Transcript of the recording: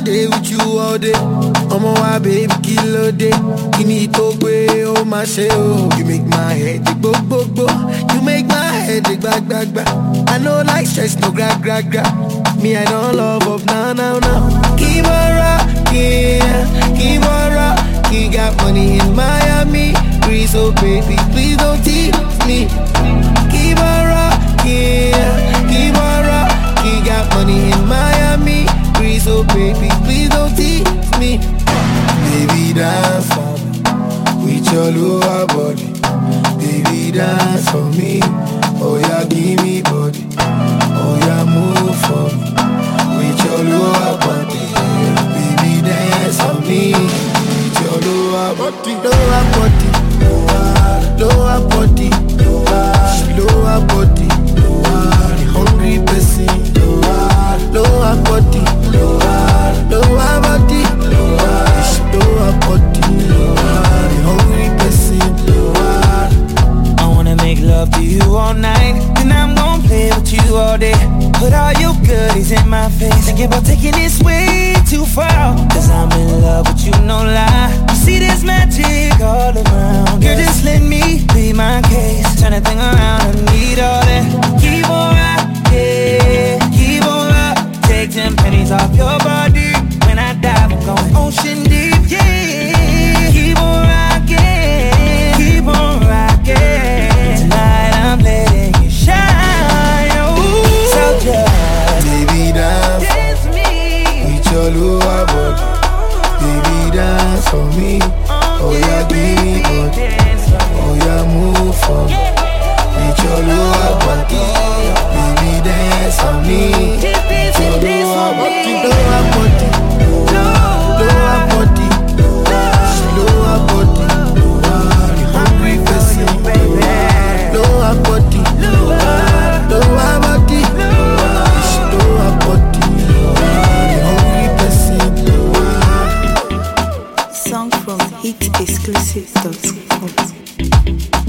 day with you all day. My baby, kilo day. You need to pay, oh my shit, oh. You make my head dig bo bo bo. You make my head dig back back back. I know like stress, no gra gra gra. Me, I don't love up now now now. Keep on rocking, keep on rocking. Got money in Miami, please, oh baby, please don't tease me. Keep on rocking, keep on rocking. Got money in Miami, please, oh baby, please don't tease me. Baby, dance for me with your lower body. Baby, dance for me. Oh yeah, give me body. Oh yeah, move for me with your lower body. Baby, dance for me with your lower body. Lower body, lower body, lower body. The hungry person. Lower body, lower body, lower body, the hungry person. I wanna make love to you all night, then I'm gon' play with you all day. Put all your goodies in my face. Thinking about taking this way too far, cause I'm in love with you, no lie. You see there's magic all around. Girl, just let me be my case. Turn that thing around, I need all that. Keep on rocking, keep on rocking. Take 10 pennies off your body. When I dive, I'm going ocean deep, yeah. Keep on rocking, keep on rocking. Tonight I'm letting you shine, oh. So just baby, dance for me with your lower body. Baby, dance for me. Oh yeah, give me body. Oh yeah, move for me with your lower body. Baby, dance for me. Lower body, lower body, lower body, lower body, the hungry person. Lower body, lower body, lower body, the hungry person. Song from hitexclusive.com.